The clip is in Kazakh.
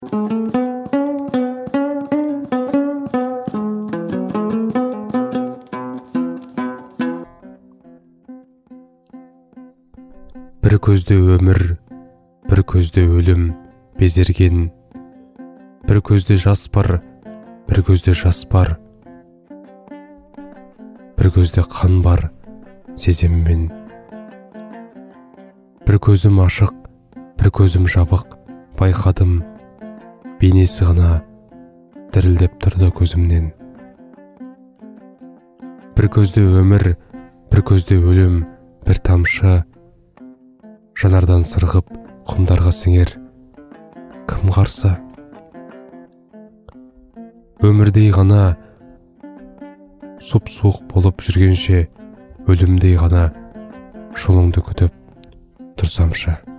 Бір көзде өмір, бір көзде өлім безерген, бір көзде жас бар, бір көзде жас бар, бір көзде қан бар сеземмен. Бір көзім ашық, бір көзім жабық, байқадым, бейнесі ғана дірілдеп тұрды көзімнен. Бір көзде өмір, бір көзде өлім, бір тамшы жанардан сырғып құмдарға сіңер кім қарсы? Өмірдей ғана сұп-суық болып жүргенше, өлімдей ғана жолыңды күтіп тұрсамшы.